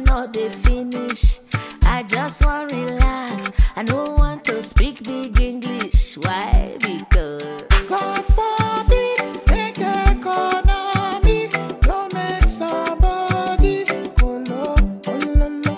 no dey finish. I just want relax. I don't want to speak big English. Why? Because God forbid, make economy don't make somebody kolo, ololo.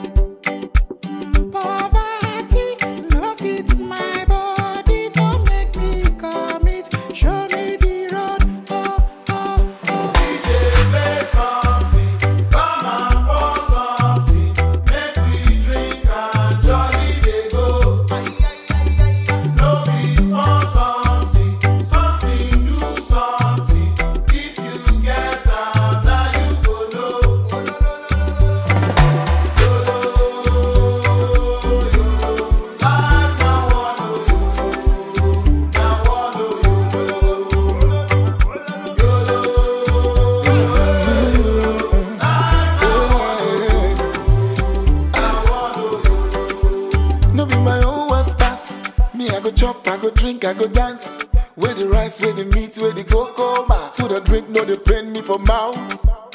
Poverty no fit my body, no make me commit. Show me the road, oh, oh, oh. DJ play something, come and pour something, make we drink and jolly dey go. No be small something, something do something. If you get am, na you go know. YOLO, life na one oh YOLO, na one oh No be my own was pass. Me, I go chop, I go drink, I go dance. Where the rice, where the meat, where the cocoa, ma. Food and drink, no, they pain me for mouth.